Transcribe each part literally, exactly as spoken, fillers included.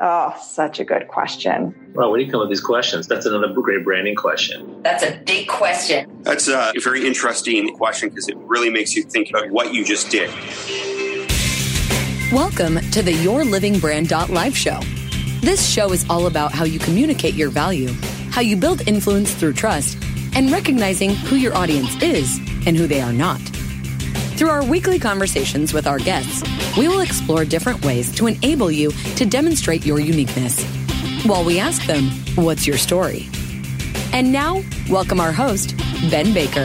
Oh, such a good question. Well, when you come up with these questions, that's another great branding question. That's a big question. That's a very interesting question because it really makes you think about what you just did. Welcome to the Your Living Brand Live show. This show is all about how you communicate your value, how you build influence through trust, and recognizing who your audience is and who they are not. Through our weekly conversations with our guests, we will explore different ways to enable you to demonstrate your uniqueness, while we ask them, what's your story? And now, welcome our host, Ben Baker.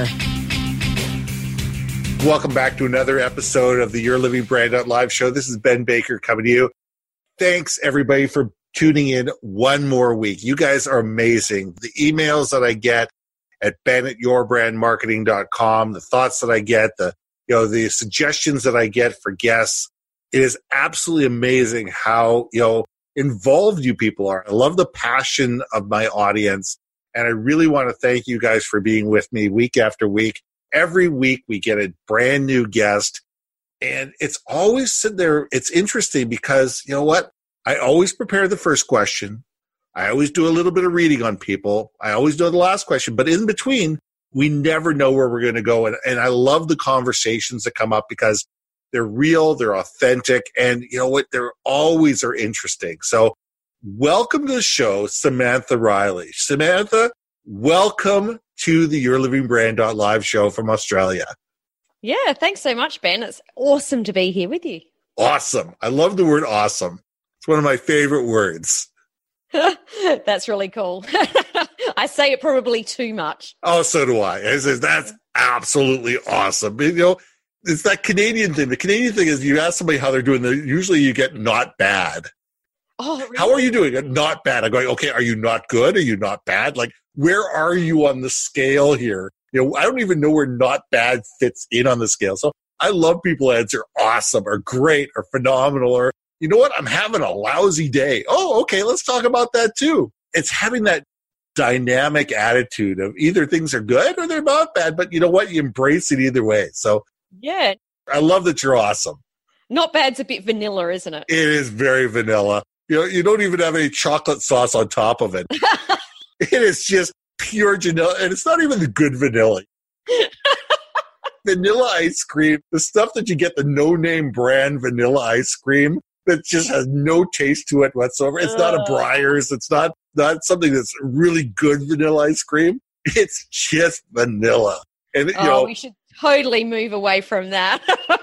Welcome back to another episode of the Your Living Brand Live show. This is Ben Baker coming to you. Thanks, everybody, for tuning in one more week. You guys are amazing. The emails that I get at ben at your brand marketing dot com, the thoughts that I get, the you know, the suggestions that I get for guests, it is absolutely amazing how, you know, involved you people are. I love the passion of my audience, and I really want to thank you guys for being with me week after week. Every week we get a brand new guest, and it's always sitting there. It's interesting because, you know what? I always prepare the first question. I always do a little bit of reading on people. I always do the last question, but in between, we never know where we're going to go. And, and I love the conversations that come up because they're real, they're authentic, and you know what? They're always are interesting. So welcome to the show, Samantha Riley. Samantha, welcome to the Your Living Brand Live show from Australia. Yeah, thanks so much, Ben. It's awesome to be here with you. Awesome. I love the word awesome. It's one of my favorite words. That's really cool. I say it probably too much. Oh, so do I. I say, that's absolutely awesome. You know, it's that Canadian thing. The Canadian thing is you ask somebody how they're doing, usually you get not bad. Oh, really? How are you doing? Not bad. I'm going, okay, are you not good? Are you not bad? Like, where are you on the scale here? You know, I don't even know where not bad fits in on the scale. So I love people that answer awesome or great or phenomenal or, you know what, I'm having a lousy day. Oh, okay, let's talk about that too. It's having that dynamic attitude of either things are good or they're not bad, but you know what, you embrace it either way. So yeah, I love that you're awesome. Not bad's a bit vanilla, isn't it? It is very vanilla. You know, you don't even have any chocolate sauce on top of it. It is just pure vanilla, and it's not even the good vanilla. Vanilla ice cream, the stuff that you get, the no-name brand vanilla ice cream that just has no taste to it whatsoever. It's uh. not a Breyers. It's not, not something that's really good vanilla ice cream. It's just vanilla. And, you oh, know, we should totally move away from that.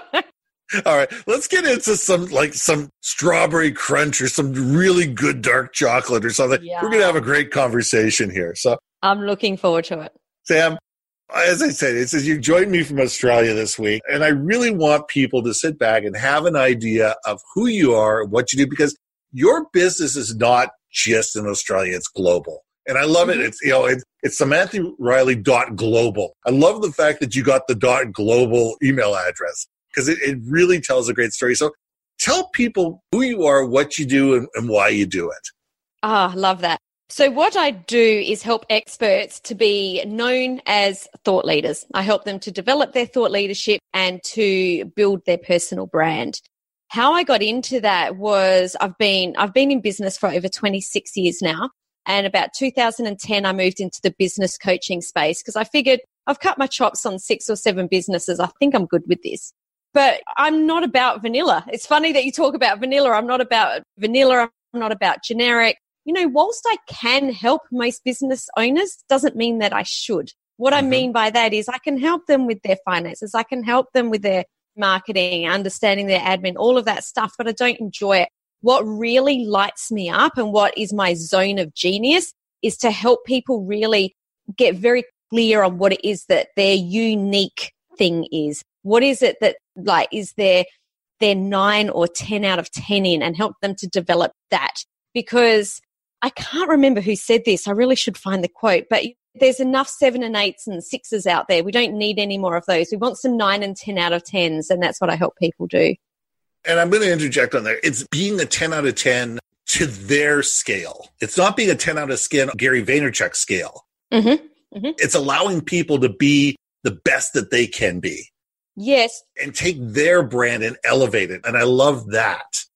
All right, let's get into some like some strawberry crunch or some really good dark chocolate or something. Yeah. We're going to have a great conversation here. So I'm looking forward to it. Sam, as I said, it says you joined me from Australia this week, and I really want people to sit back and have an idea of who you are and what you do, because your business is not just in Australia, it's global. And I love it. It's, you know, it's, it's Samantha Riley dot global. I love the fact that you got the dot global email address, because it, it really tells a great story. So tell people who you are, what you do, and, and why you do it. Ah, oh, love that. So what I do is help experts to be known as thought leaders. I help them to develop their thought leadership and to build their personal brand. How I got into that was I've been I've been in business for over twenty-six years now. And about two thousand ten, I moved into the business coaching space because I figured I've cut my chops on six or seven businesses. I think I'm good with this. But I'm not about vanilla. It's funny that you talk about vanilla. I'm not about vanilla. I'm not about generic. You know, whilst I can help most business owners, doesn't mean that I should. What mm-hmm. I mean by that is I can help them with their finances. I can help them with their marketing, understanding their admin, all of that stuff, but I don't enjoy it. What really lights me up and what is my zone of genius is to help people really get very clear on what it is that their unique thing is. What is it that like is their their nine or ten out of ten in, and help them to develop that. Because I can't remember who said this. I really should find the quote, but there's enough seven and eights and sixes out there. We don't need any more of those. We want some nine and ten out of tens, and that's what I help people do. And I'm going to interject on there. It's being a ten out of ten to their scale. It's not being a ten out of ten Gary Vaynerchuk scale. Mm-hmm. Mm-hmm. It's allowing people to be the best that they can be. Yes. And take their brand and elevate it. And I love that.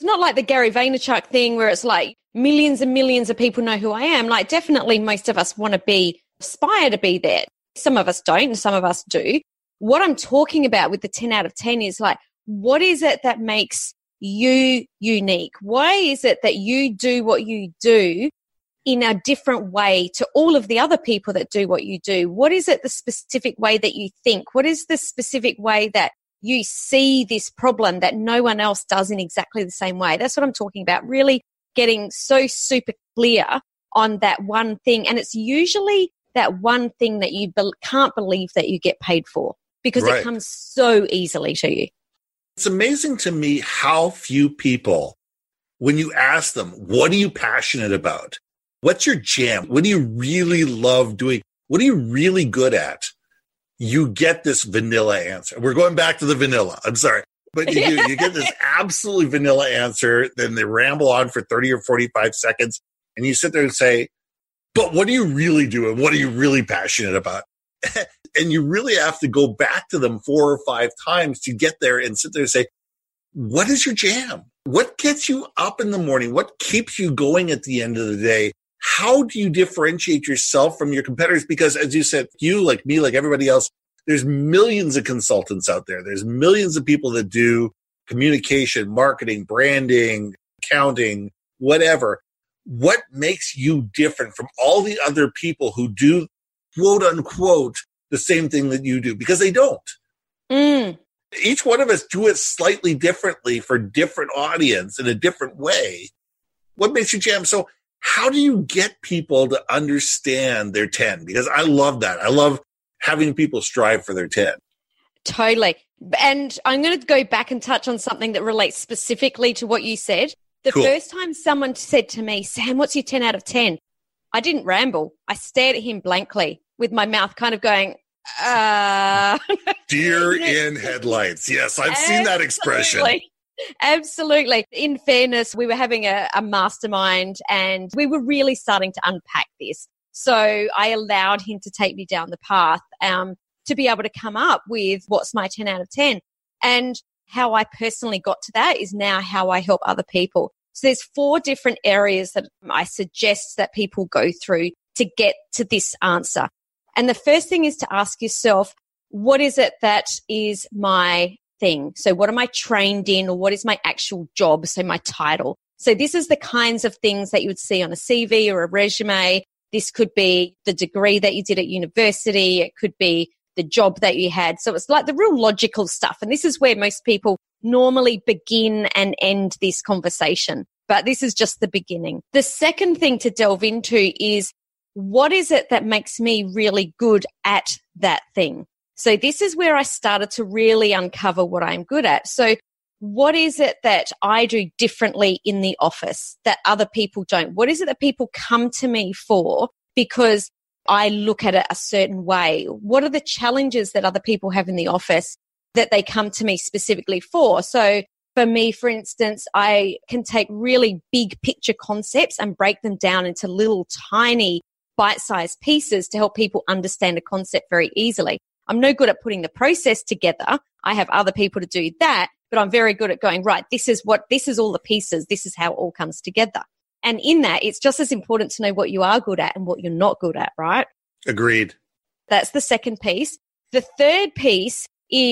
It's not like the Gary Vaynerchuk thing where it's like millions and millions of people know who I am. Like definitely most of us want to be, aspire to be there. Some of us don't and some of us do. What I'm talking about with the ten out of ten is like, what is it that makes you unique? Why is it that you do what you do in a different way to all of the other people that do what you do? What is it the specific way that you think? What is the specific way that you see this problem that no one else does in exactly the same way? That's what I'm talking about, really getting so super clear on that one thing. And it's usually that one thing that you be- can't believe that you get paid for because right. It comes so easily to you. It's amazing to me how few people, when you ask them, what are you passionate about? What's your jam? What do you really love doing? What are you really good at? You get this vanilla answer. We're going back to the vanilla. I'm sorry. But you, you get this absolutely vanilla answer. Then they ramble on for thirty or forty-five seconds. And you sit there and say, but what do you really do? And what are you really passionate about? And you really have to go back to them four or five times to get there and sit there and say, what is your jam? What gets you up in the morning? What keeps you going at the end of the day? How do you differentiate yourself from your competitors? Because as you said, you, like me, like everybody else, there's millions of consultants out there. There's millions of people that do communication, marketing, branding, accounting, whatever. What makes you different from all the other people who do, quote unquote, the same thing that you do? Because they don't. Mm. Each one of us do it slightly differently for different audience in a different way. What makes you jam? So how do you get people to understand their ten? Because I love that. I love having people strive for their ten. Totally. And I'm going to go back and touch on something that relates specifically to what you said. The Cool. first time someone said to me, Sam, what's your ten out of ten? I didn't ramble. I stared at him blankly with my mouth kind of going, uh. Deer in headlights. Yes, I've seen that expression. Absolutely. In fairness, we were having a, a mastermind and we were really starting to unpack this. So I allowed him to take me down the path um, to be able to come up with what's my ten out of ten. And how I personally got to that is now how I help other people. So there's four different areas that I suggest that people go through to get to this answer. And the first thing is to ask yourself, what is it that is my thing? So what am I trained in, or what is my actual job? So my title. So this is the kinds of things that you would see on a C V or a resume. This could be the degree that you did at university. It could be the job that you had. So it's like the real logical stuff. And this is where most people normally begin and end this conversation. But this is just the beginning. The second thing to delve into is, what is it that makes me really good at that thing? So this is where I started to really uncover what I'm good at. So what is it that I do differently in the office that other people don't? What is it that people come to me for because I look at it a certain way? What are the challenges that other people have in the office that they come to me specifically for? So for me, for instance, I can take really big picture concepts and break them down into little tiny bite-sized pieces to help people understand a concept very easily. I'm no good at putting the process together. I have other people to do that, but I'm very good at going, right, this is what, this is all the pieces. This is how it all comes together. And in that, it's just as important to know what you are good at and what you're not good at, right? Agreed. That's the second piece. The third piece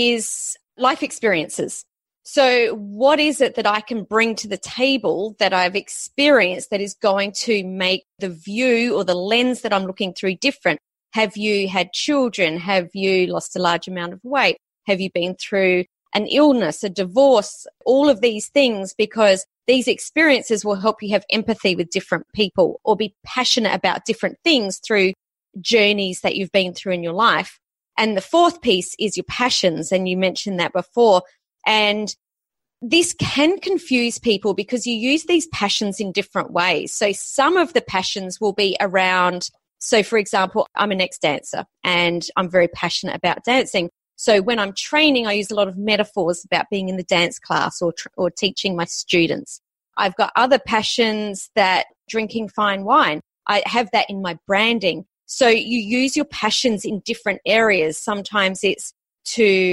is life experiences. So what is it that I can bring to the table that I've experienced that is going to make the view or the lens that I'm looking through different? Have you had children? Have you lost a large amount of weight? Have you been through an illness, a divorce, all of these things? Because these experiences will help you have empathy with different people or be passionate about different things through journeys that you've been through in your life. And the fourth piece is your passions. And you mentioned that before. And this can confuse people because you use these passions in different ways. So some of the passions will be around, so for example, I'm an ex-dancer and I'm very passionate about dancing. So when I'm training, I use a lot of metaphors about being in the dance class or, tr- or teaching my students. I've got other passions that drinking fine wine. I have that in my branding. So you use your passions in different areas. Sometimes it's to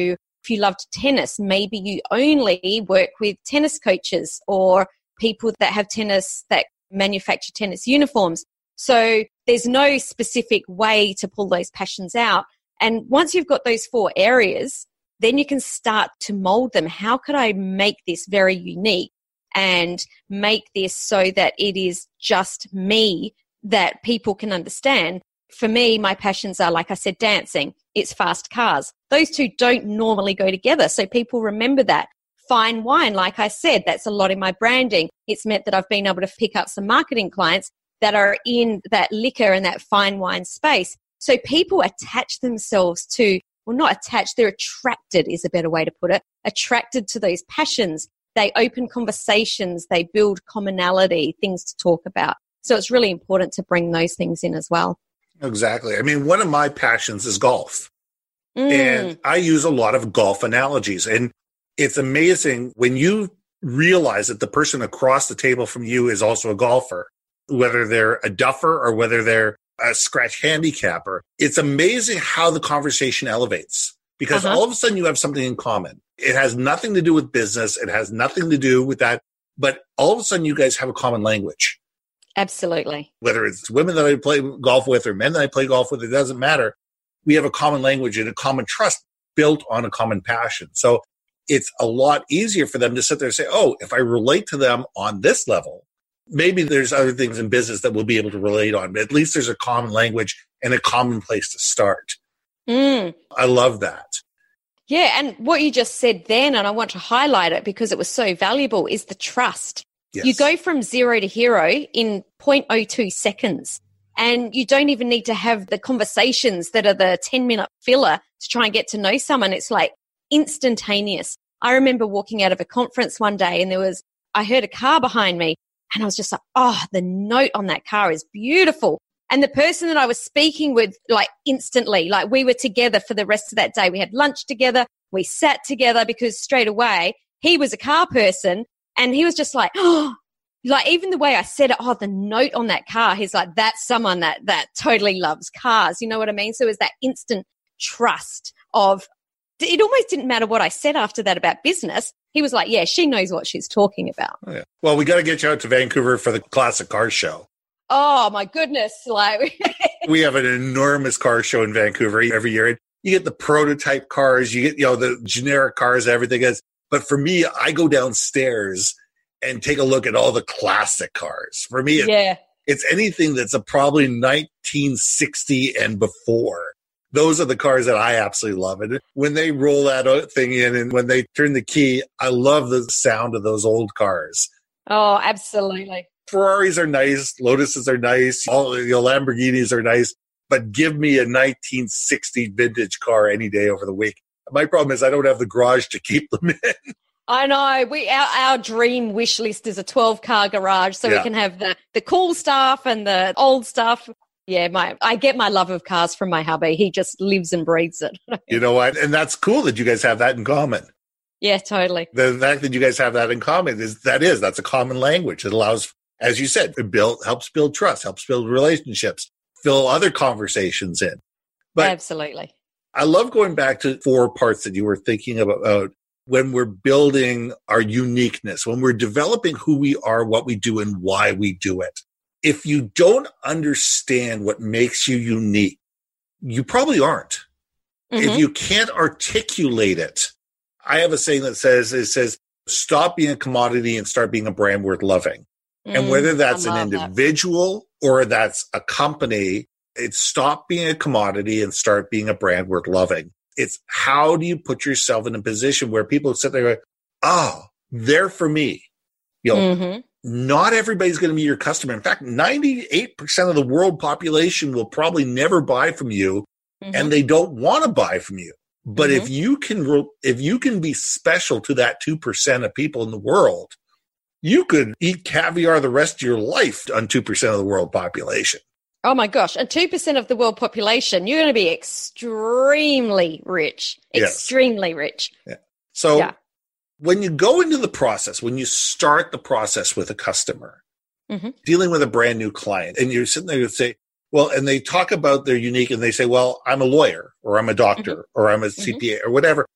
If you loved tennis, maybe you only work with tennis coaches or people that have tennis, that manufacture tennis uniforms. So there's no specific way to pull those passions out. And once you've got those four areas, then you can start to mold them. How could I make this very unique and make this so that it is just me that people can understand? For me, my passions are, like I said, dancing. It's fast cars. Those two don't normally go together. So people remember that. Fine wine, like I said, that's a lot in my branding. It's meant that I've been able to pick up some marketing clients that are in that liquor and that fine wine space. So people attach themselves to, well, not attached, they're attracted is a better way to put it, attracted to those passions. They open conversations, they build commonality, things to talk about. So it's really important to bring those things in as well. Exactly. I mean, one of my passions is golf. Mm. And I use a lot of golf analogies. And it's amazing when you realize that the person across the table from you is also a golfer, whether they're a duffer or whether they're a scratch handicapper. It's amazing how the conversation elevates because uh-huh. all of a sudden you have something in common. It has nothing to do with business. It has nothing to do with that. But all of a sudden you guys have a common language. Absolutely. Whether it's women that I play golf with or men that I play golf with, it doesn't matter. We have a common language and a common trust built on a common passion. So it's a lot easier for them to sit there and say, oh, if I relate to them on this level, maybe there's other things in business that we'll be able to relate on, but at least there's a common language and a common place to start. Mm. I love that. Yeah, and what you just said then, and I want to highlight it because it was so valuable, is the trust. Yes. You go from zero to hero in zero point zero two seconds, and you don't even need to have the conversations that are the ten-minute filler to try and get to know someone. It's like instantaneous. I remember walking out of a conference one day and there was, I heard a car behind me and I was just like, oh, the note on that car is beautiful. And the person that I was speaking with, like instantly, like we were together for the rest of that day. We had lunch together. We sat together because straight away he was a car person and he was just like, oh, like even the way I said it, oh, the note on that car, he's like, that's someone that, that totally loves cars. You know what I mean? So it was that instant trust of, it almost didn't matter what I said after that about business. He was like, yeah, she knows what she's talking about. Oh, yeah. Well, we got to get you out to Vancouver for the Classic Car Show. Oh, my goodness. Like we have an enormous car show in Vancouver every year. You get the prototype cars, you get, you know, the generic cars, everything is. But for me, I go downstairs and take a look at all the classic cars. For me, yeah. it, it's anything that's a probably nineteen sixty and before. Those are the cars that I absolutely love. And when they roll that thing in and when they turn the key, I love the sound of those old cars. Oh, absolutely. Ferraris are nice. Lotuses are nice. All the Lamborghinis are nice. But give me a nineteen sixty vintage car any day over the week. My problem is I don't have the garage to keep them in. I know. We our, our dream wish list is a twelve-car garage so yeah. we can have the, the cool stuff and the old stuff. Yeah, my I get my love of cars from my hubby. He just lives and breathes it. You know what? And that's cool that you guys have that in common. Yeah, totally. The fact that you guys have that in common is that is, that's a common language. It allows, as you said, it build, helps build trust, helps build relationships, fill other conversations in. But absolutely. I love going back to four parts that you were thinking about when we're building our uniqueness, when we're developing who we are, what we do, and why we do it. If you don't understand what makes you unique, you probably aren't. Mm-hmm. If you can't articulate it, I have a saying that says, it says, stop being a commodity and start being a brand worth loving. Mm, and whether that's an individual that. or that's a company, it's stop being a commodity and start being a brand worth loving. It's how do you put yourself in a position where people sit there and go, oh, they're for me. You know, mm-hmm. Not everybody's going to be your customer. In fact, ninety-eight percent of the world population will probably never buy from you, mm-hmm. and they don't want to buy from you. But mm-hmm. if you can, if you can be special to that two percent of people in the world, you could eat caviar the rest of your life on two percent of the world population. Oh my gosh. And two percent of the world population, you're going to be extremely rich, yes. extremely rich. Yeah. So yeah. when you go into the process, when you start the process with a customer, mm-hmm. dealing with a brand new client, and you're sitting there and say, well, and they talk about their unique and they say, well, I'm a lawyer or I'm a doctor mm-hmm. or I'm a C P A mm-hmm. or whatever.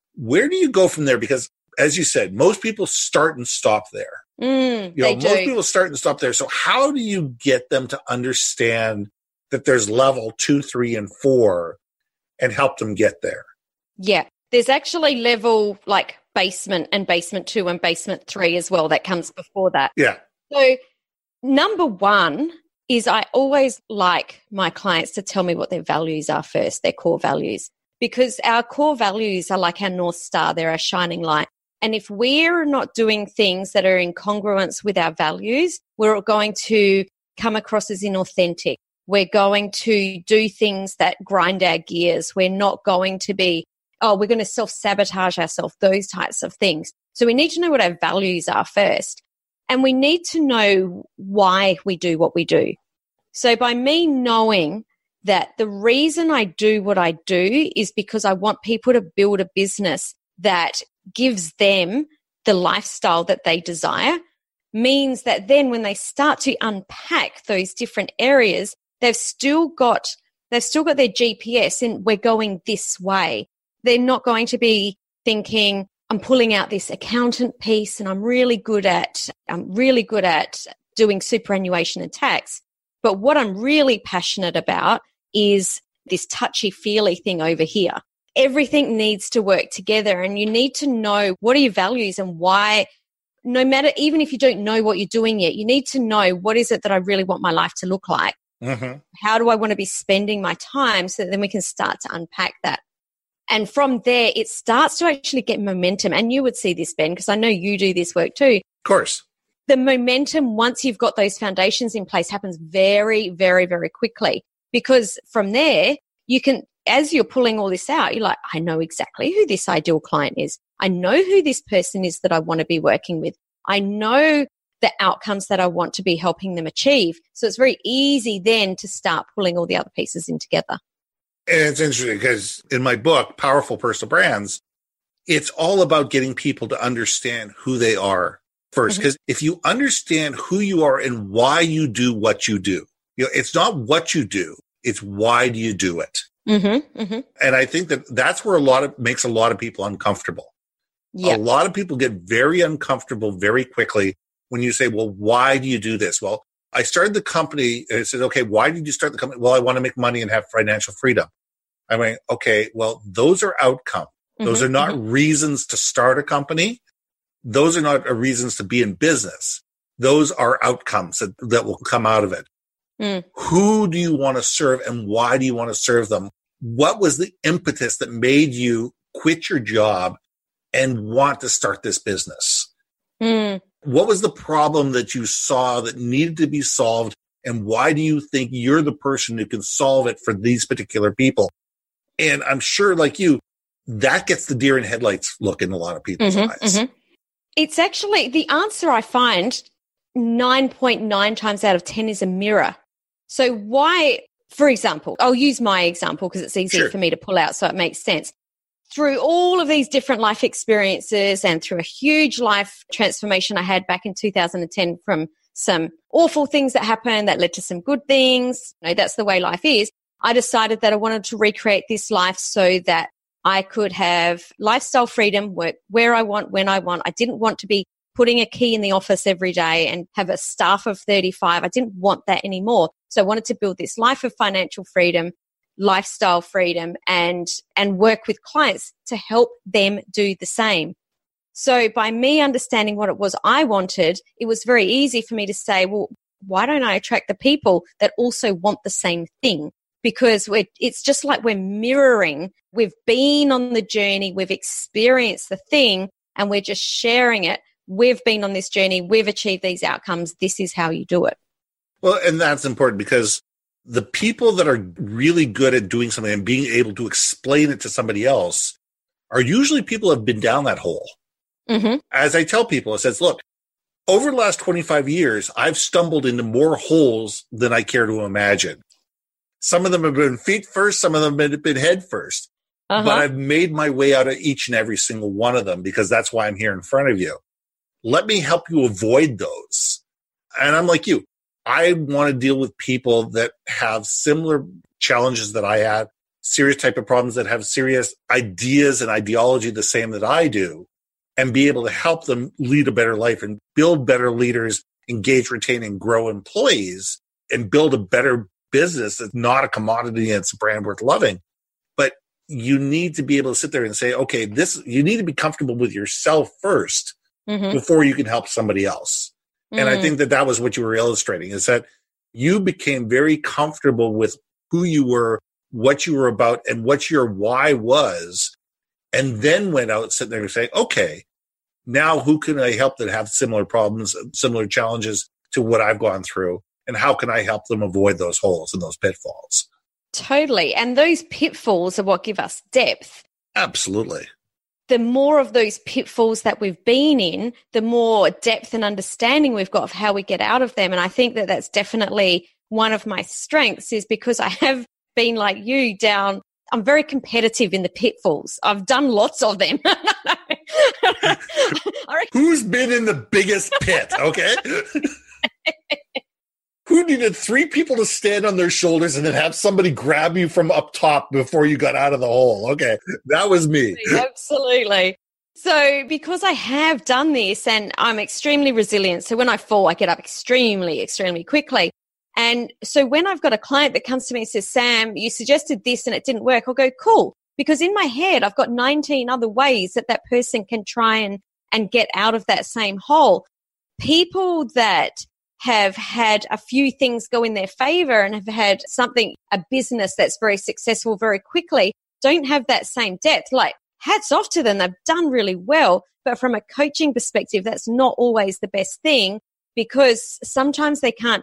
Where do you go from there? Because as you said, most people start and stop there. Mm, you know, they most do. people start and stop there. So how do you get them to understand that there's level two, three, and four and help them get there? Yeah. There's actually level like basement and basement two and basement three as well that comes before that. Yeah. So number one is I always like my clients to tell me what their values are first, their core values, because our core values are like our North Star. They're our shining light. And if we're not doing things that are in congruence with our values, we're going to come across as inauthentic. We're going to do things that grind our gears. We're not going to be, oh, we're going to self-sabotage ourselves, those types of things. So we need to know what our values are first. And we need to know why we do what we do. So by me knowing that the reason I do what I do is because I want people to build a business that gives them the lifestyle that they desire, means that then when they start to unpack those different areas, they've still got they've still got their G P S and we're going this way. They're not going to be thinking, I'm pulling out this accountant piece and I'm really good at I'm really good at doing superannuation and tax. But what I'm really passionate about is this touchy-feely thing over here. Everything needs to work together, and you need to know what are your values and why. No matter, even if you don't know what you're doing yet, you need to know what is it that I really want my life to look like. Mm-hmm. How do I want to be spending my time, so that then we can start to unpack that. And from there, it starts to actually get momentum. And you would see this, Ben, because I know you do this work too. Of course. The momentum, once you've got those foundations in place, happens very, very, very quickly. Because from there, you can, as you're pulling all this out, you're like, I know exactly who this ideal client is. I know who this person is that I want to be working with. I know the outcomes that I want to be helping them achieve. So it's very easy then to start pulling all the other pieces in together. And it's interesting because in my book, Powerful Personal Brands, it's all about getting people to understand who they are first. Because mm-hmm. if you understand who you are and why you do what you do, you know, it's not what you do, it's why do you do it. Mm-hmm, mm-hmm. And I think that that's where a lot of makes a lot of people uncomfortable. Yep. A lot of people get very uncomfortable very quickly when you say, well, why do you do this? Well, I started the company and I said, okay, why did you start the company? Well, I want to make money and have financial freedom. I mean, okay, well, those are outcomes. Those mm-hmm, are not mm-hmm. reasons to start a company. Those are not reasons to be in business. Those are outcomes that, that will come out of it. Mm. Who do you want to serve and why do you want to serve them? What was the impetus that made you quit your job and want to start this business? Mm. What was the problem that you saw that needed to be solved? And why do you think you're the person who can solve it for these particular people? And I'm sure, like you, that gets the deer in headlights look in a lot of people's mm-hmm, eyes. Mm-hmm. It's actually, the answer I find nine point nine times out of ten is a mirror. So why, for example, I'll use my example because it's easier sure. for me to pull out so it makes sense. Through all of these different life experiences and through a huge life transformation I had back in two thousand ten from some awful things that happened that led to some good things, you know, that's the way life is, I decided that I wanted to recreate this life so that I could have lifestyle freedom, work where I want, when I want. I didn't want to be putting a key in the office every day and have a staff of thirty-five. I didn't want that anymore. So I wanted to build this life of financial freedom, lifestyle freedom, and and work with clients to help them do the same. So by me understanding what it was I wanted, it was very easy for me to say, well, why don't I attract the people that also want the same thing? Because we're, it's just like we're mirroring. We've been on the journey, we've experienced the thing, and we're just sharing it. We've been on this journey, we've achieved these outcomes. This is how you do it. Well, and that's important because the people that are really good at doing something and being able to explain it to somebody else are usually people who have been down that hole. Mm-hmm. As I tell people, it says, look, over the last twenty-five years, I've stumbled into more holes than I care to imagine. Some of them have been feet first, some of them have been head first. Uh-huh. But I've made my way out of each and every single one of them because that's why I'm here in front of you. Let me help you avoid those. And I'm like you. I want to deal with people that have similar challenges that I had. serious type of problems, that have serious ideas and ideology the same that I do, and be able to help them lead a better life and build better leaders, engage, retain, and grow employees, and build a better business that's not a commodity and it's a brand worth loving. But you need to be able to sit there and say, okay, this, you need to be comfortable with yourself first mm-hmm. before you can help somebody else. Mm. And I think that that was what you were illustrating, is that you became very comfortable with who you were, what you were about, and what your why was, and then went out sitting there and say, okay, now who can I help that have similar problems, similar challenges to what I've gone through? And how can I help them avoid those holes and those pitfalls? Totally. And those pitfalls are what give us depth. Absolutely. The more of those pitfalls that we've been in, the more depth and understanding we've got of how we get out of them. And I think that that's definitely one of my strengths, is because I have been like you down. I'm very competitive in the pitfalls. I've done lots of them. Who's been in the biggest pit? Okay. Who needed three people to stand on their shoulders and then have somebody grab you from up top before you got out of the hole? Okay, that was me. Absolutely. So because I have done this and I'm extremely resilient, so when I fall, I get up extremely, extremely quickly. And so when I've got a client that comes to me and says, Sam, you suggested this and it didn't work, I'll go, cool. Because in my head, I've got nineteen other ways that that person can try and, and get out of that same hole. People that have had a few things go in their favor and have had something, a business that's very successful very quickly, don't have that same depth. Like, hats off to them. They've done really well. But from a coaching perspective, that's not always the best thing, because sometimes they can't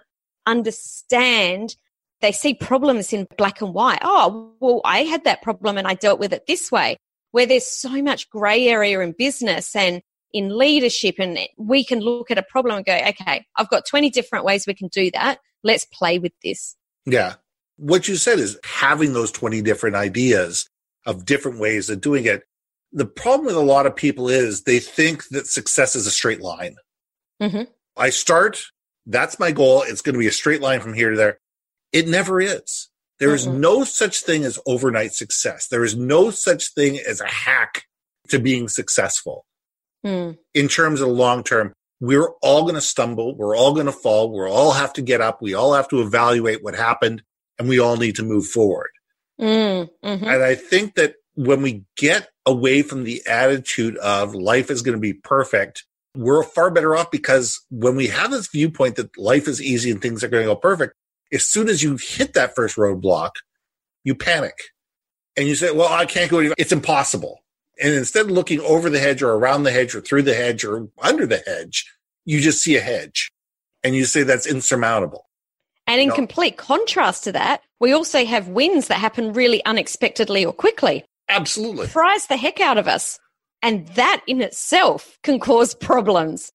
understand. They see problems in black and white. Oh, well, I had that problem and I dealt with it this way, where there's so much gray area in business and in leadership, and we can look at a problem and go, okay, I've got twenty different ways we can do that. Let's play with this. Yeah. What you said is having those twenty different ideas of different ways of doing it. The problem with a lot of people is they think that success is a straight line. Mm-hmm. I start, that's my goal. It's going to be a straight line from here to there. It never is. There is mm-hmm. no such thing as overnight success. There is no such thing as a hack to being successful. Mm. In terms of the long term, we're all going to stumble. We're all going to fall. We all have to get up. We all have to evaluate what happened, and we all need to move forward. Mm, mm-hmm. And I think that when we get away from the attitude of life is going to be perfect, we're far better off, because when we have this viewpoint that life is easy and things are going to go perfect, as soon as you hit that first roadblock, you panic and you say, well, I can't go. It's impossible. And instead of looking over the hedge or around the hedge or through the hedge or under the hedge, you just see a hedge and you say that's insurmountable. And in you know? complete contrast to that, we also have wins that happen really unexpectedly or quickly. Absolutely. Surprise the heck out of us. And that in itself can cause problems.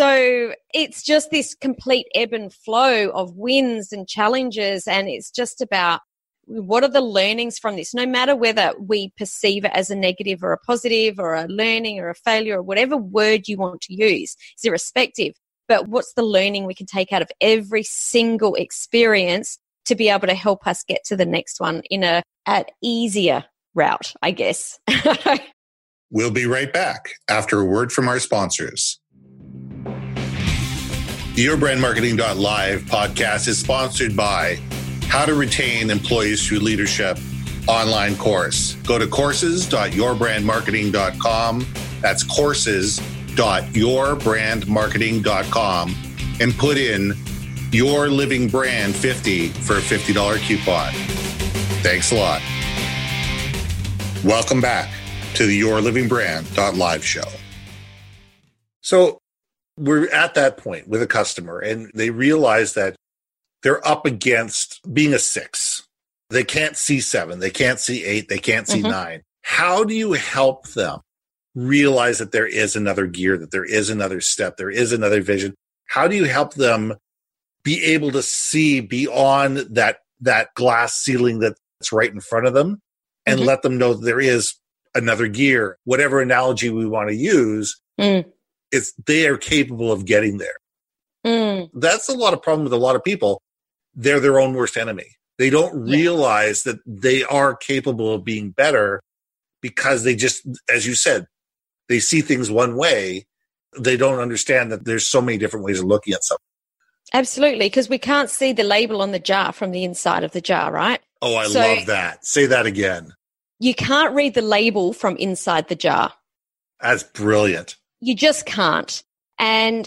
So it's just this complete ebb and flow of wins and challenges. And it's just about, what are the learnings from this? No matter whether we perceive it as a negative or a positive or a learning or a failure or whatever word you want to use, is irrespective. But what's the learning we can take out of every single experience to be able to help us get to the next one in a an easier route, I guess. We'll be right back after a word from our sponsors. The Your Brand Marketing dot live podcast is sponsored by How to Retain Employees Through Leadership online course. Go to courses dot your brand marketing dot com. That's courses dot your brand marketing dot com and put in Your Living Brand fifty for a fifty dollars coupon. Thanks a lot. Welcome back to the Your Living Brand dot live show. So we're at that point with a customer and they realize that they're up against being a six. They can't see seven. They can't see eight. They can't see mm-hmm. nine. How do you help them realize that there is another gear, that there is another step, there is another vision? How do you help them be able to see beyond that, that glass ceiling that's right in front of them and mm-hmm. let them know that there is another gear? Whatever analogy we want to use, mm. it's they are capable of getting there. Mm. That's a lot of problem with a lot of people. They're their own worst enemy. They don't realize that they are capable of being better because they just, as you said, they see things one way. They don't understand that there's so many different ways of looking at something. Absolutely, because we can't see the label on the jar from the inside of the jar, right? Oh, I So- love that. Say that again. You can't read the label from inside the jar. That's brilliant. You just can't. And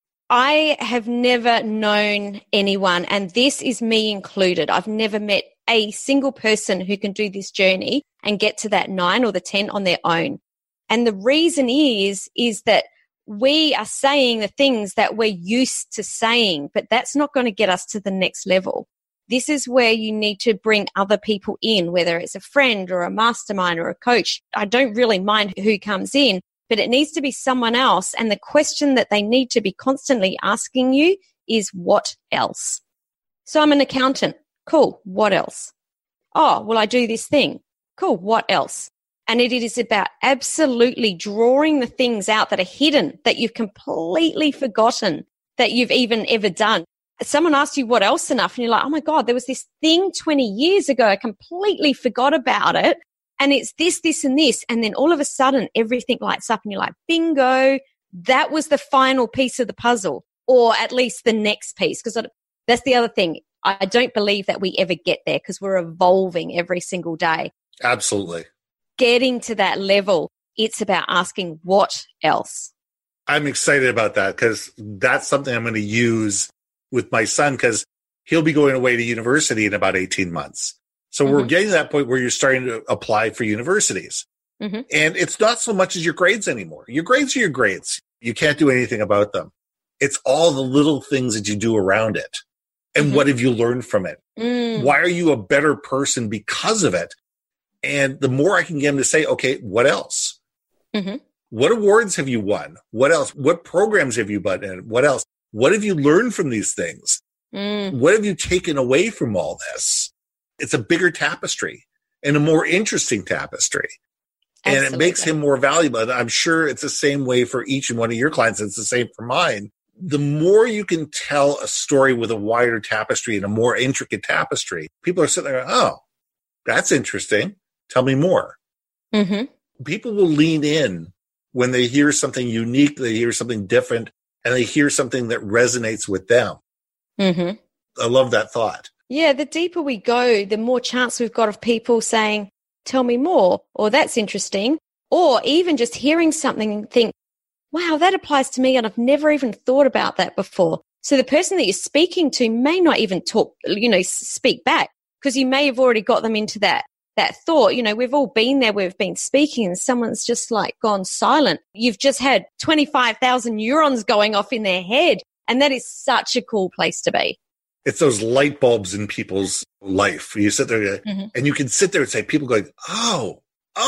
I have never known anyone, and this is me included, I've never met a single person who can do this journey and get to that nine or the ten on their own. And the reason is, is that we are saying the things that we're used to saying, but that's not going to get us to the next level. This is where you need to bring other people in, whether it's a friend or a mastermind or a coach. I don't really mind who comes in, but it needs to be someone else. And the question that they need to be constantly asking you is, what else? So I'm an accountant. Cool. What else? Oh, well, I do this thing. Cool. What else? And it is about absolutely drawing the things out that are hidden, that you've completely forgotten that you've even ever done. Someone asks you what else enough, and you're like, oh my God, there was this thing twenty years ago. I completely forgot about it. And it's this, this, and this. And then all of a sudden, everything lights up and you're like, bingo, that was the final piece of the puzzle, or at least the next piece. Because that's the other thing. I don't believe that we ever get there because we're evolving every single day. Absolutely. Getting to that level, it's about asking what else. I'm excited about that because that's something I'm going to use with my son because he'll be going away to university in about eighteen months. So mm-hmm. we're getting to that point where you're starting to apply for universities. Mm-hmm. And it's not so much as your grades anymore. Your grades are your grades. You can't do anything about them. It's all the little things that you do around it. And mm-hmm. what have you learned from it? Mm. Why are you a better person because of it? And the more I can get him to say, okay, what else? Mm-hmm. What awards have you won? What else? What programs have you been in? What else? What have you learned from these things? Mm. What have you taken away from all this? It's a bigger tapestry and a more interesting tapestry. Absolutely. And it makes him more valuable. And I'm sure it's the same way for each and one of your clients. It's the same for mine. The more you can tell a story with a wider tapestry and a more intricate tapestry, people are sitting there, oh, that's interesting. Tell me more. Mm-hmm. People will lean in when they hear something unique, they hear something different, and they hear something that resonates with them. Mm-hmm. I love that thought. Yeah, the deeper we go, the more chance we've got of people saying, tell me more, or that's interesting, or even just hearing something and think, wow, that applies to me and I've never even thought about that before. So the person that you're speaking to may not even talk, you know, speak back because you may have already got them into that that thought. You know, we've all been there, we've been speaking and someone's just like gone silent. You've just had twenty-five thousand neurons going off in their head. And that is such a cool place to be. It's those light bulbs in people's life. You sit there mm-hmm. and you can sit there and say, people going, oh,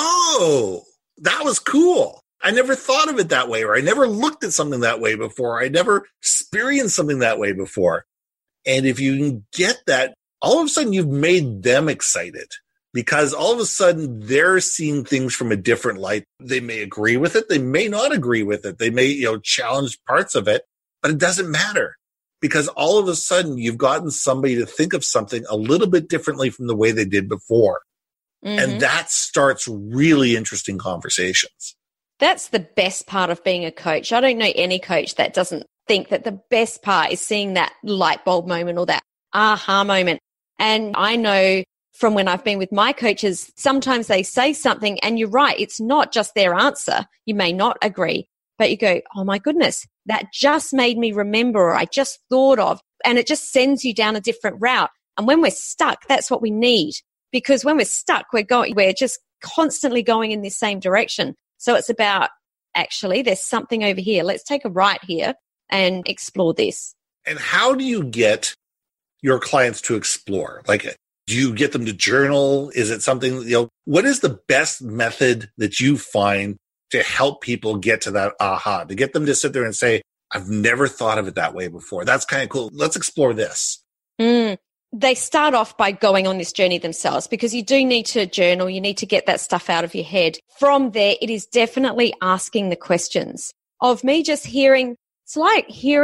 oh, that was cool. I never thought of it that way, or I never looked at something that way before. I never experienced something that way before. And if you can get that, all of a sudden you've made them excited because all of a sudden they're seeing things from a different light. They may agree with it. They may not agree with it. They may, you know, challenge parts of it, but it doesn't matter because all of a sudden you've gotten somebody to think of something a little bit differently from the way they did before. Mm-hmm. And that starts really interesting conversations. That's the best part of being a coach. I don't know any coach that doesn't think that the best part is seeing that light bulb moment or that aha moment. And I know from when I've been with my coaches, sometimes they say something and you're right. It's not just their answer. You may not agree, but you go, oh my goodness, that just made me remember, or I just thought of, and it just sends you down a different route. And when we're stuck, that's what we need, because when we're stuck, we're going, we're just constantly going in this same direction. So it's about, actually, there's something over here. Let's take a right here and explore this. And how do you get your clients to explore? Like, do you get them to journal? Is it something, you know, what is the best method that you find to help people get to that aha, to get them to sit there and say, I've never thought of it that way before. That's kind of cool. Let's explore this. Mm. They start off by going on this journey themselves because you do need to journal. You need to get that stuff out of your head. From there, it is definitely asking the questions of me just hearing. It's like hearing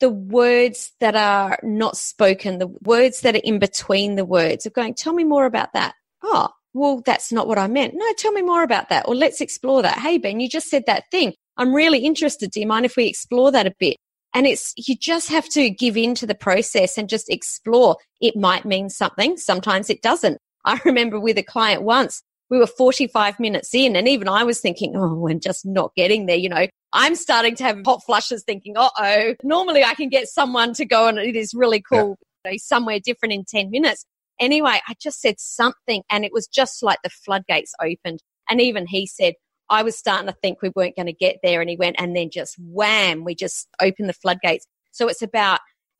the words that are not spoken, the words that are in between the words of going, tell me more about that. Oh, well, that's not what I meant. No, tell me more about that. Or let's explore that. Hey, Ben, you just said that thing. I'm really interested. Do you mind if we explore that a bit? And it's, you just have to give in to the process and just explore. It might mean something. Sometimes it doesn't. I remember with a client once, we were forty-five minutes in and even I was thinking, oh, we're just not getting there. You know, I'm starting to have hot flushes thinking, uh-oh, normally I can get someone to go and it is really cool, yeah. you know, somewhere different in ten minutes. Anyway, I just said something and it was just like the floodgates opened. And even he said, I was starting to think we weren't going to get there. And he went, and then just wham, we just opened the floodgates. So it's about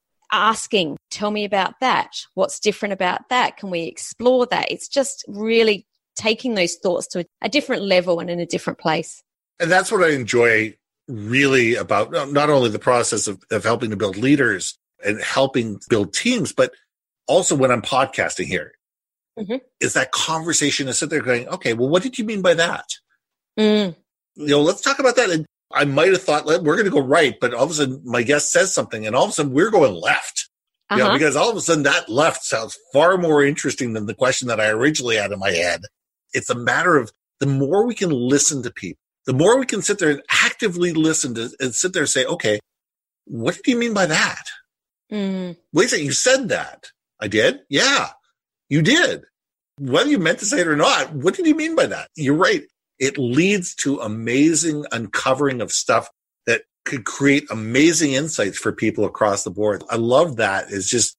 asking, tell me about that. What's different about that? Can we explore that? It's just really taking those thoughts to a, a different level and in a different place. And that's what I enjoy really about not only the process of, of helping to build leaders and helping build teams, but also when I'm podcasting here, mm-hmm. is that conversation to sit there going, okay, well, what did you mean by that? Mm. You know, let's talk about that. And I might have thought we're going to go right, but all of a sudden my guest says something and all of a sudden we're going left. Uh-huh. You know, because all of a sudden that left sounds far more interesting than the question that I originally had in my head. It's a matter of the more we can listen to people, the more we can sit there and actively listen to and sit there and say, okay, what did you mean by that? Mm. Wait a second, you said that. I did? Yeah, you did. Whether you meant to say it or not, what did you mean by that? You're right. It leads to amazing uncovering of stuff that could create amazing insights for people across the board. I love that. It's just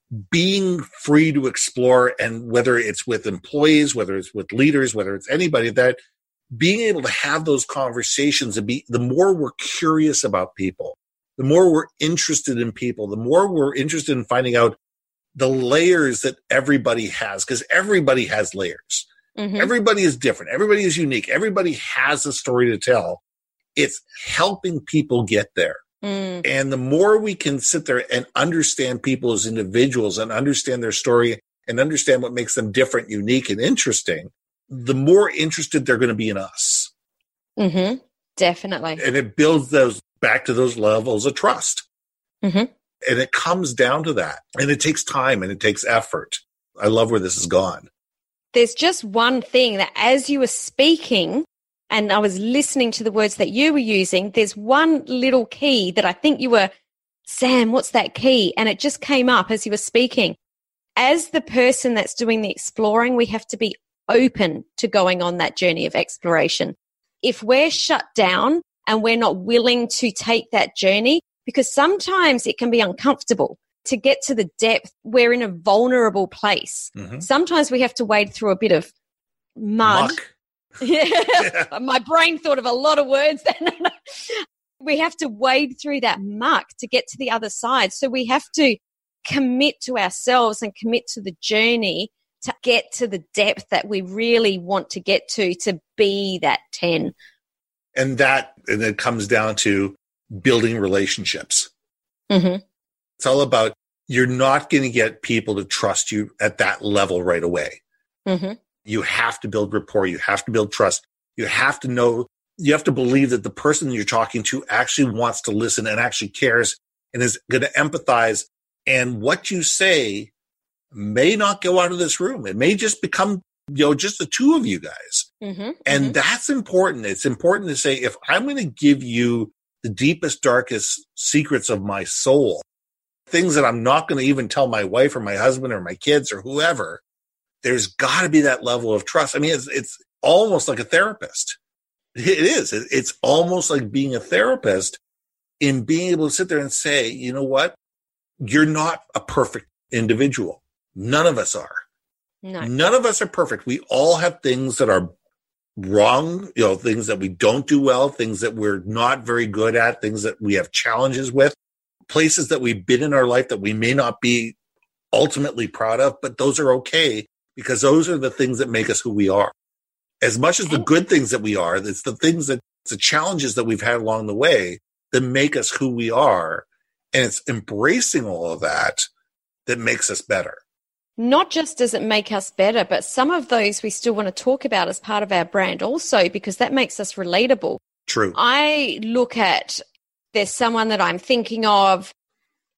being free to explore, and whether it's with employees, whether it's with leaders, whether it's anybody, that being able to have those conversations and be, the more we're curious about people, the more we're interested in people, the more we're interested in finding out the layers that everybody has, because everybody has layers. Mm-hmm. Everybody is different. Everybody is unique. Everybody has a story to tell. It's helping people get there. Mm. And the more we can sit there and understand people as individuals and understand their story and understand what makes them different, unique, and interesting, the more interested they're going to be in us. Mm-hmm. Definitely. And it builds those back to those levels of trust. Mm-hmm. And it comes down to that. And it takes time and it takes effort. I love where this has gone. There's just one thing that as you were speaking and I was listening to the words that you were using, there's one little key that I think you were, Sam, what's that key? And it just came up as you were speaking. As the person that's doing the exploring, we have to be open to going on that journey of exploration. If we're shut down and we're not willing to take that journey, because sometimes it can be uncomfortable to get to the depth, we're in a vulnerable place. Mm-hmm. Sometimes we have to wade through a bit of mud. Muck. Yeah. yeah. My brain thought of a lot of words then. We have to wade through that muck to get to the other side. So we have to commit to ourselves and commit to the journey to get to the depth that we really want to get to, to be that ten. And that, and it comes down to building relationships. Mm-hmm. It's all about, you're not going to get people to trust you at that level right away. Mm-hmm. You have to build rapport. You have to build trust. You have to know, you have to believe that the person you're talking to actually wants to listen and actually cares and is going to empathize. And what you say may not go out of this room. It may just become, you know, just the two of you guys. Mm-hmm. And mm-hmm. that's important. It's important to say, if I'm going to give you the deepest, darkest secrets of my soul, things that I'm not going to even tell my wife or my husband or my kids or whoever, there's got to be that level of trust. I mean, it's, it's almost like a therapist. It is. It's almost like being a therapist in being able to sit there and say, you know what? You're not a perfect individual. None of us are. No. None of us are perfect. We all have things that are wrong, you know, things that we don't do well, things that we're not very good at, things that we have challenges with, places that we've been in our life that we may not be ultimately proud of, but those are okay because those are the things that make us who we are. As much as the good things that we are, it's the things that, the challenges that we've had along the way that make us who we are. And it's embracing all of that that makes us better. Not just does it make us better, but some of those we still want to talk about as part of our brand also, because that makes us relatable. True. I look at, there's someone that I'm thinking of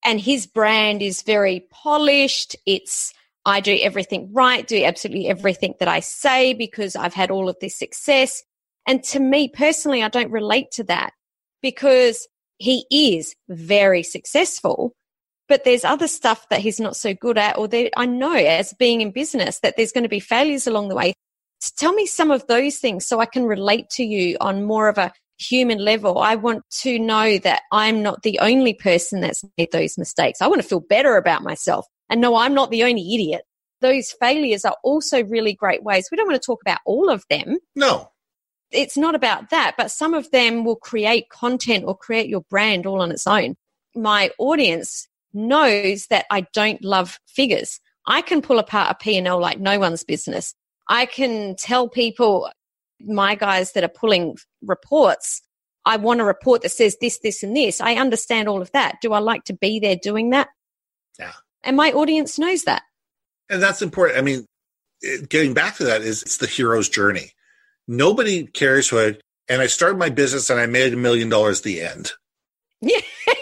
And his brand is very polished. It's, I do everything right, do absolutely everything that I say because I've had all of this success. And to me personally, I don't relate to that because he is very successful, but there's other stuff that he's not so good at, or there, I know as being in business that there's going to be failures along the way. So tell me some of those things so I can relate to you on more of a human level. I want to know that I'm not the only person that's made those mistakes. I want to feel better about myself and know I'm not the only idiot. Those failures are also really great ways. We don't want to talk about all of them. No. It's not about that, but some of them will create content or create your brand all on its own. My audience knows that I don't love figures. I can pull apart a P and L like no one's business. I can tell people, my guys that are pulling reports, I want a report that says this, this, and this. I understand all of that. Do I like to be there doing that? Yeah. And my audience knows that. And that's important. I mean, it, getting back to that is it's the hero's journey. Nobody cares what, and I started my business and I made a million dollars at the end. Yeah.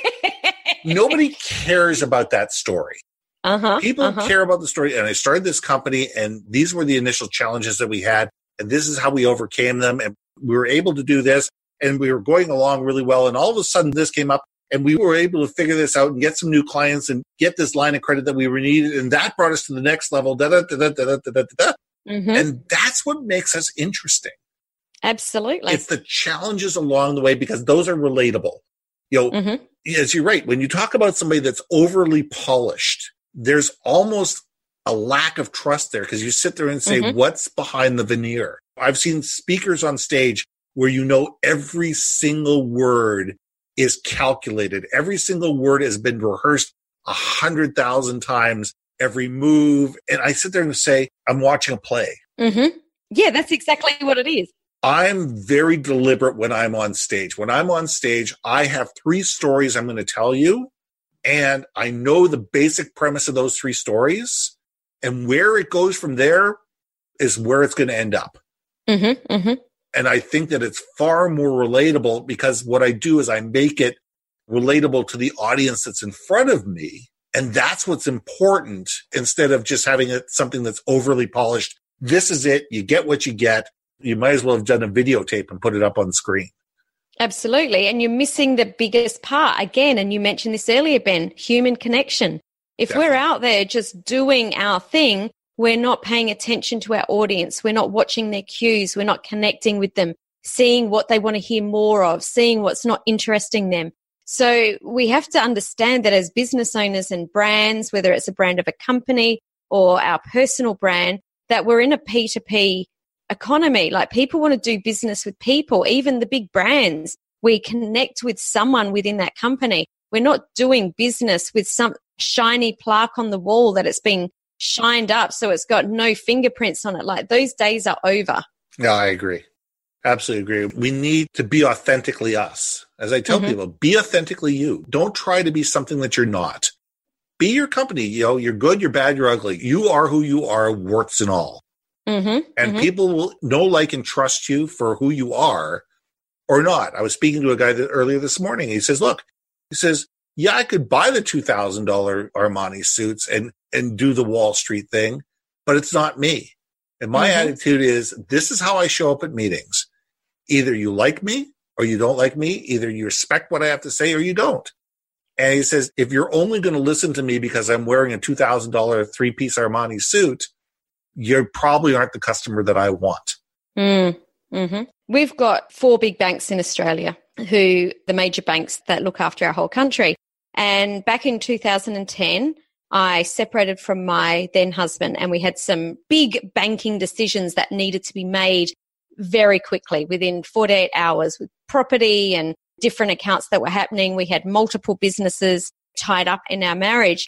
Nobody cares about that story. Uh-huh, People uh-huh. care about the story. And I started this company and these were the initial challenges that we had. And this is how we overcame them. And we were able to do this and we were going along really well. And all of a sudden this came up and we were able to figure this out and get some new clients and get this line of credit that we were needed. And that brought us to the next level. Da, da, da, da, da, da, da, da. Mm-hmm. And that's what makes us interesting. Absolutely. It's the challenges along the way because those are relatable. You know, mm-hmm. As you're right, when you talk about somebody that's overly polished, there's almost a lack of trust there because you sit there and say, mm-hmm. what's behind the veneer? I've seen speakers on stage where you know every single word is calculated. Every single word has been rehearsed a hundred thousand times, every move. And I sit there and say, I'm watching a play. Mm-hmm. Yeah, that's exactly what it is. I'm very deliberate when I'm on stage. When I'm on stage, I have three stories I'm going to tell you. And I know the basic premise of those three stories. And where it goes from there is where it's going to end up. Mm-hmm, mm-hmm. And I think that it's far more relatable because what I do is I make it relatable to the audience that's in front of me. And that's what's important instead of just having it something that's overly polished. This is it. You get what you get. You might as well have done a videotape and put it up on screen. Absolutely. And you're missing the biggest part again. And you mentioned this earlier, Ben, human connection. If Definitely. We're out there just doing our thing, we're not paying attention to our audience. We're not watching their cues. We're not connecting with them, seeing what they want to hear more of, seeing what's not interesting them. So we have to understand that as business owners and brands, whether it's a brand of a company or our personal brand, that we're in a P two P economy. Like people want to do business with people, even the big brands. We connect with someone within that company. We're not doing business with some shiny plaque on the wall that it's been shined up so it's got no fingerprints on it. Like those days are over. Yeah, I agree. Absolutely agree. We need to be authentically us. As I tell mm-hmm. people, be authentically you. Don't try to be something that you're not. Be your company. You know, you're good, you're bad, you're ugly. You are who you are, warts and all. Mm-hmm, and mm-hmm. people will know, like, and trust you for who you are or not. I was speaking to a guy that earlier this morning. He says, look, he says, yeah, I could buy the two thousand dollars Armani suits and, and do the Wall Street thing, but it's not me. And my mm-hmm. attitude is, this is how I show up at meetings. Either you like me or you don't like me. Either you respect what I have to say or you don't. And he says, if you're only going to listen to me because I'm wearing a two thousand dollars three-piece Armani suit, you probably aren't the customer that I want. Mm, mm-hmm. We've got four big banks in Australia, who the major banks that look after our whole country. And back in two thousand ten, I separated from my then husband and we had some big banking decisions that needed to be made very quickly within forty-eight hours with property and different accounts that were happening. We had multiple businesses tied up in our marriage.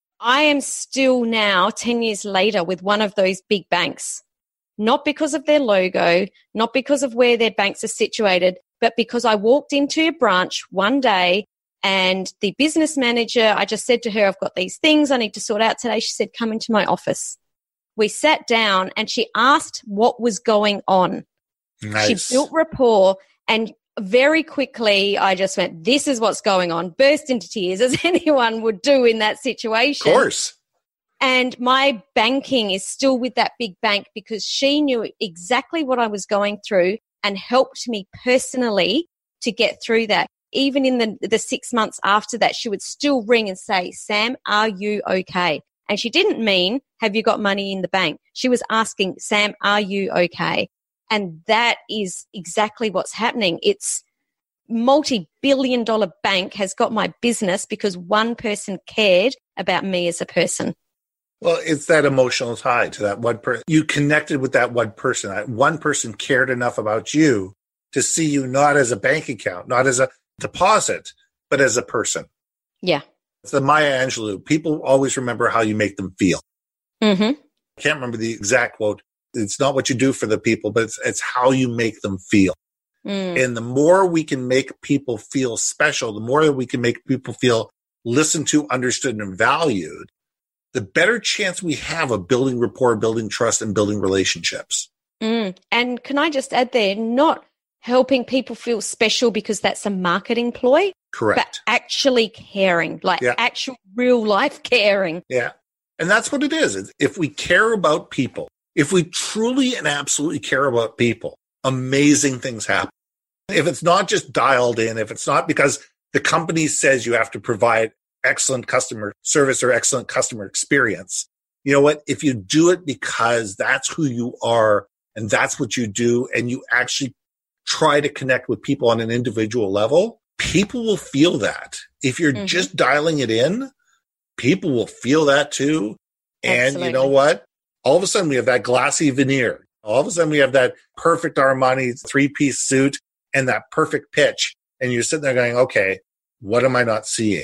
I am still now, ten years later, with one of those big banks, not because of their logo, not because of where their banks are situated, but because I walked into a branch one day and the business manager, I just said to her, I've got these things I need to sort out today. She said, come into my office. We sat down and she asked what was going on. Nice. She built rapport, and very quickly, I just went, this is what's going on, burst into tears, as anyone would do in that situation. Of course. And my banking is still with that big bank because she knew exactly what I was going through and helped me personally to get through that. Even in the, the six months after that, she would still ring and say, Sam, are you okay? And she didn't mean, have you got money in the bank? She was asking, Sam, are you okay? And that is exactly what's happening. It's multi-billion dollar bank has got my business because one person cared about me as a person. Well, it's that emotional tie to that one person. You connected with that one person. That one person cared enough about you to see you not as a bank account, not as a deposit, but as a person. Yeah. It's the Maya Angelou. People always remember how you make them feel. Mm-hmm. I can't remember the exact quote. It's not what you do for the people, but it's, it's how you make them feel. Mm. And the more we can make people feel special, the more that we can make people feel listened to, understood, and valued, the better chance we have of building rapport, building trust, and building relationships. Mm. And can I just add there, not helping people feel special because that's a marketing ploy. Correct. But actually caring, like yeah. actual real life caring. Yeah. And that's what it is. If we care about people, if we truly and absolutely care about people, amazing things happen. If it's not just dialed in, if it's not because the company says you have to provide excellent customer service or excellent customer experience, you know what? If you do it because that's who you are and that's what you do, and you actually try to connect with people on an individual level, people will feel that. If you're mm-hmm. just dialing it in, people will feel that too. And Absolutely. You know what? All of a sudden we have that glassy veneer. All of a sudden we have that perfect Armani three-piece suit and that perfect pitch. And you're sitting there going, okay, what am I not seeing?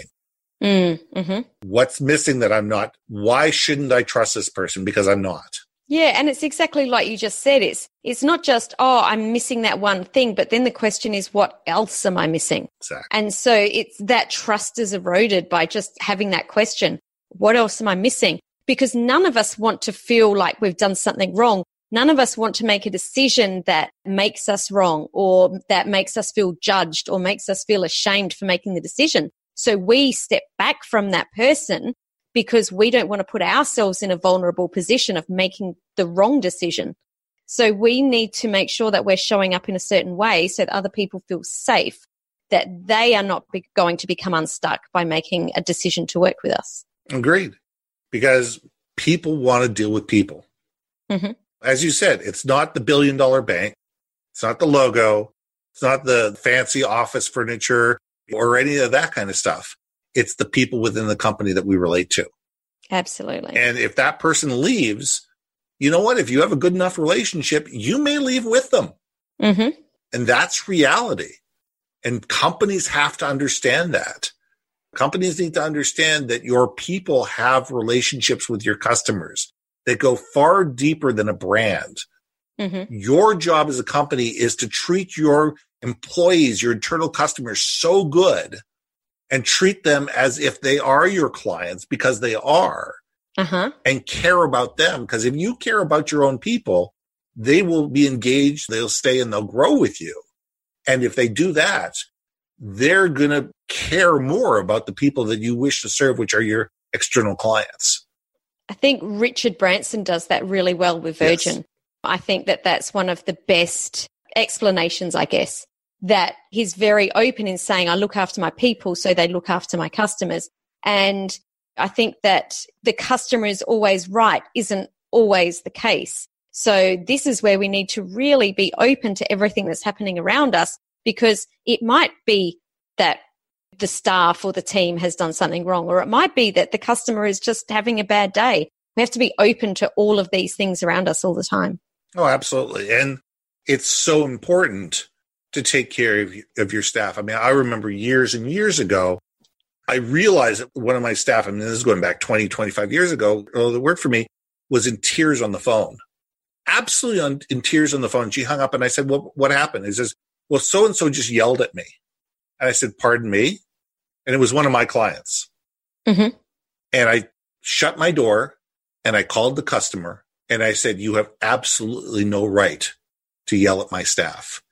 Mm-hmm. What's missing that I'm not? Why shouldn't I trust this person? Because I'm not. Yeah, and it's exactly like you just said. It's it's not just, oh, I'm missing that one thing, but then the question is, what else am I missing? Exactly. And so it's that trust is eroded by just having that question. What else am I missing? Because none of us want to feel like we've done something wrong. None of us want to make a decision that makes us wrong or that makes us feel judged or makes us feel ashamed for making the decision. So we step back from that person because we don't want to put ourselves in a vulnerable position of making the wrong decision. So we need to make sure that we're showing up in a certain way so that other people feel safe, that they are not be- going to become unstuck by making a decision to work with us. Agreed. Because people want to deal with people. Mm-hmm. As you said, it's not the billion dollar bank. It's not the logo. It's not the fancy office furniture or any of that kind of stuff. It's the people within the company that we relate to. Absolutely. And if that person leaves, you know what? If you have a good enough relationship, you may leave with them. Mm-hmm. And that's reality. And companies have to understand that. Companies need to understand that your people have relationships with your customers that go far deeper than a brand. Mm-hmm. Your job as a company is to treat your employees, your internal customers so good and treat them as if they are your clients, because they are, uh-huh. and care about them. Because if you care about your own people, they will be engaged, they'll stay, and they'll grow with you. And if they do that, they're going to care more about the people that you wish to serve, which are your external clients. I think Richard Branson does that really well with Virgin. Yes. I think that that's one of the best explanations, I guess, that he's very open in saying, I look after my people, so they look after my customers. And I think that the customer is always right isn't always the case. So this is where we need to really be open to everything that's happening around us, because it might be that the staff or the team has done something wrong, or it might be that the customer is just having a bad day. We have to be open to all of these things around us all the time. Oh, absolutely. And it's so important to take care of, of your staff. I mean, I remember years and years ago, I realized that one of my staff, I mean, this is going back twenty, twenty-five years ago, that worked for me, was in tears on the phone. Absolutely on, in tears on the phone. She hung up and I said, well, what happened? He says, well, so-and-so just yelled at me. And I said, pardon me? And it was one of my clients. Mm-hmm. And I shut my door and I called the customer and I said, you have absolutely no right to yell at my staff.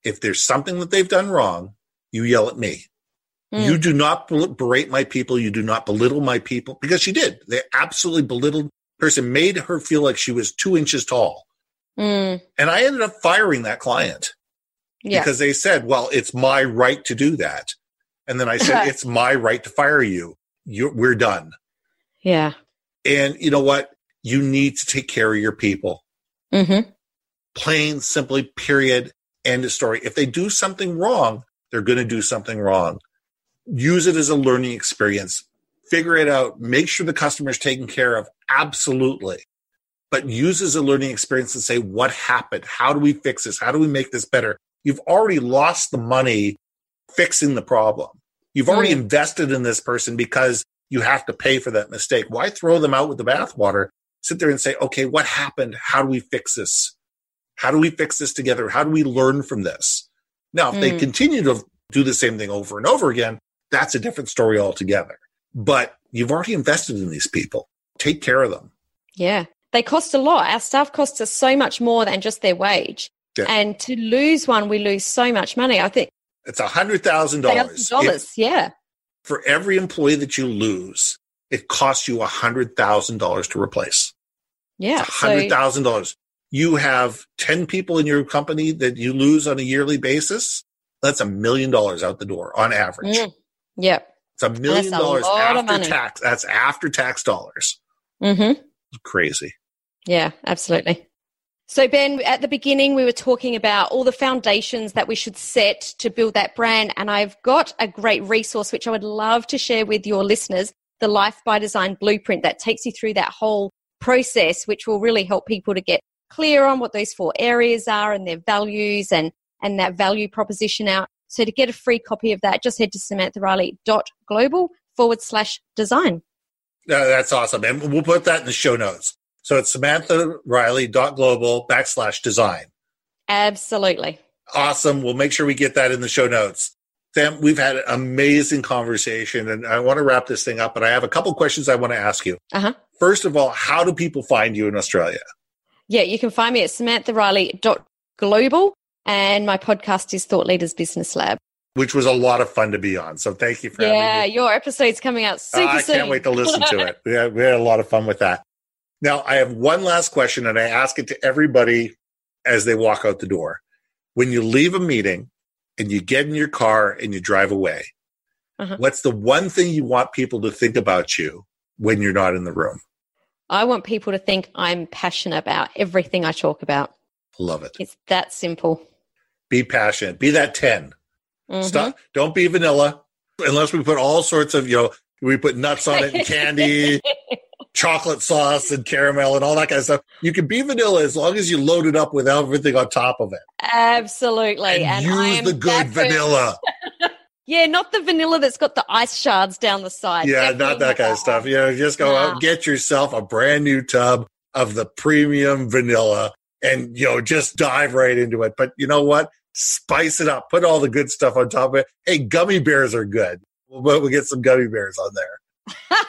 if there's something that they've done wrong, you yell at me. Mm. You do not berate my people. You do not belittle my people, because she did. They absolutely belittled person, made her feel like she was two inches tall. Mm. And I ended up firing that client yeah. because they said, well, it's my right to do that. And then I said, it's my right to fire you. You're, we're done. Yeah. And you know what? You need to take care of your people. Mm-hmm. Plain, simply, period, end of story. If they do something wrong, they're going to do something wrong. Use it as a learning experience. Figure it out. Make sure the customer is taken care of. Absolutely. But use it as a learning experience and say, what happened? How do we fix this? How do we make this better? You've already lost the money fixing the problem. You've already mm. invested in this person because you have to pay for that mistake. Why throw them out with the bathwater? Sit there and say, okay, what happened? How do we fix this? How do we fix this together? How do we learn from this? Now, if mm. they continue to do the same thing over and over again, that's a different story altogether. But you've already invested in these people. Take care of them. Yeah. They cost a lot. Our staff costs us so much more than just their wage. Yeah. And to lose one, we lose so much money. I think it's one hundred thousand dollars. Dollars, yeah. For every employee that you lose, it costs you one hundred thousand dollars to replace. Yeah. one hundred thousand dollars. So, you have ten people in your company that you lose on a yearly basis. That's a million dollars out the door on average. Mm, yep. It's a million dollars after tax. That's after tax dollars. Mm-hmm. It's crazy. Yeah, absolutely. So, Ben, at the beginning, we were talking about all the foundations that we should set to build that brand. And I've got a great resource, which I would love to share with your listeners, the Life by Design Blueprint, that takes you through that whole process, which will really help people to get clear on what those four areas are and their values and, and that value proposition out. So to get a free copy of that, just head to samanthariley.global forward slash design. Uh, that's awesome. And we'll put that in the show notes. So it's samanthariley.global backslash design. Absolutely. Awesome. We'll make sure we get that in the show notes. Sam, we've had an amazing conversation, and I want to wrap this thing up, but I have a couple questions I want to ask you. Uh-huh. First of all, how do people find you in Australia? Yeah, you can find me at samanthariley.global, and my podcast is Thought Leaders Business Lab. Which was a lot of fun to be on. So thank you for yeah, having me. Yeah, your episode's coming out super uh, I soon. I can't wait to listen to it. We had, we had a lot of fun with that. Now, I have one last question, and I ask it to everybody as they walk out the door. When you leave a meeting and you get in your car and you drive away, uh-huh. what's the one thing you want people to think about you when you're not in the room? I want people to think I'm passionate about everything I talk about. Love it. It's that simple. Be passionate. Be that ten. Mm-hmm. Stop. Don't be vanilla unless we put all sorts of, you know, we put nuts on it and candy, chocolate sauce and caramel and all that kind of stuff. You can be vanilla as long as you load it up with everything on top of it. Absolutely. And, and use the good vanilla. Yeah, not the vanilla that's got the ice shards down the side. Yeah, Definitely not that kind that of stuff. You know, just go nah. out, get yourself a brand new tub of the premium vanilla and, you know, just dive right into it. But you know what? Spice it up. Put all the good stuff on top of it. Hey, gummy bears are good. We'll, we'll get some gummy bears on there.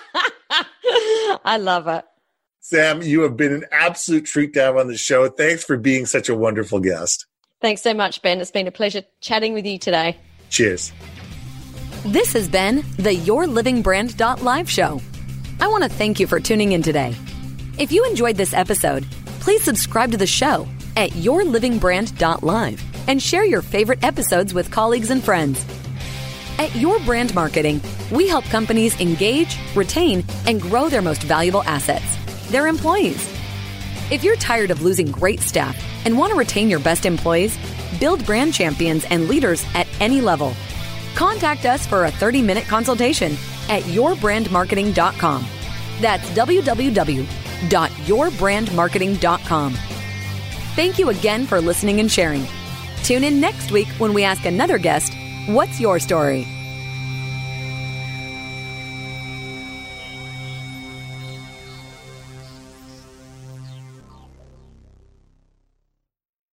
I love it. Sam, you have been an absolute treat to have on the show. Thanks for being such a wonderful guest. Thanks so much, Ben. It's been a pleasure chatting with you today. Cheers. This has been the Your Living Brand Live show. I want to thank you for tuning in today. If you enjoyed this episode, please subscribe to the show at your living brand live and share your favorite episodes with colleagues and friends. At Your Brand Marketing, we help companies engage, retain, and grow their most valuable assets, their employees. If you're tired of losing great staff and want to retain your best employees, build brand champions and leaders at any level, contact us for a thirty-minute consultation at your brand marketing dot com. That's w w w dot your brand marketing dot com. Thank you again for listening and sharing. Tune in next week when we ask another guest, what's your story?